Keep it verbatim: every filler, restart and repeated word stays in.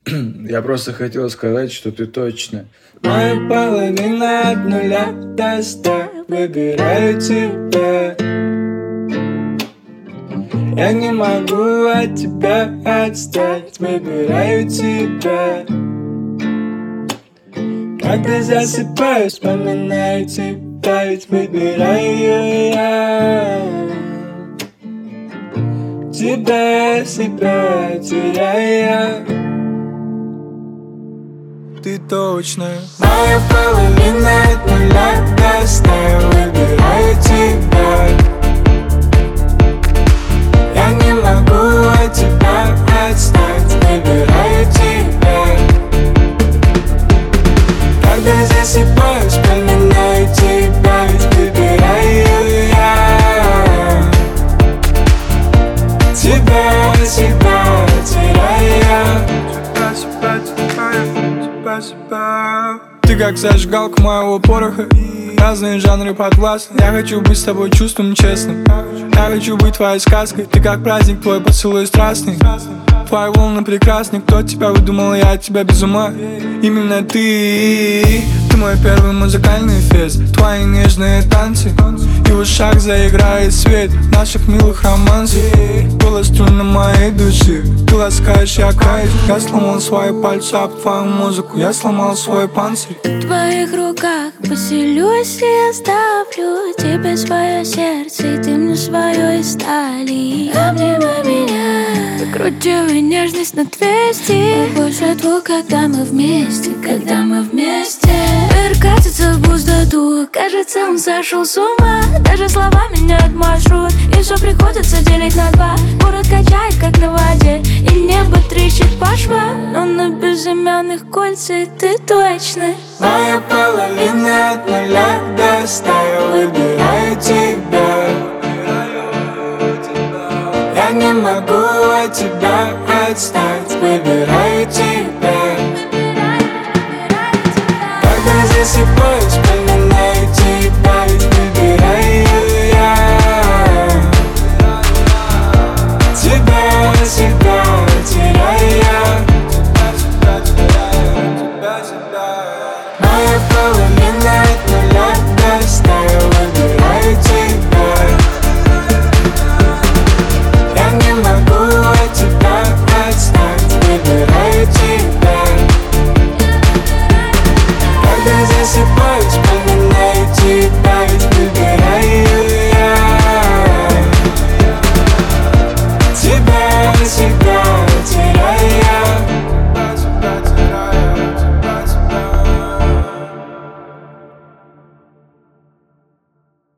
Я просто хотел сказать, что ты точно моя половина от нуля до ста. Выбираю тебя. Я не могу от тебя отстать. Выбираю тебя. Когда засыпаю, вспоминаю тебя. Ведь выбираю я тебя, себя теряя. Ты точно моя половина от нуля до ста. Выбираю тебя. Я не могу от тебя отстать. Выбираю тебя. Когда засыпаю, вспоминаю тебя. Ведь выбираю я тебя, себя теряя. Ты как зажигалка моего пороха. Разные жанры подвластны. Я хочу быть с тобой чувством честным. Я хочу быть твоей сказкой. Ты как праздник, твой поцелуй страстный. Твои волны прекрасны. Кто тебя выдумал, я от тебя без ума. Именно ты. Ты мой первый музыкальный фест. Твои нежные танцы. И в ушах заиграет свет наших милых романсов. Голос струны моей души. Ты ласкаешь, я кайф. Я сломал свои пальцы об твою музыку. Я сломал свой панцирь. В твоих руках поселюсь и оставлю тебе свое сердце. И ты мне свое из стали. Обнимай меня, закручивай нежность на двести. Больше двух, когда мы вместе, когда мы вместе. Мир катится в пустоту. Кажется, он сошел с ума. Даже слова меняют маршрут. И все приходится делить на два. Город качает, как на воде. И небо трещит по швам. Но на безымянных кольцах ты точно моя половина от нуля до ста. Я выбираю тебя. Я не могу от тебя отстать. Выбираю тебя. Когда засыпаю,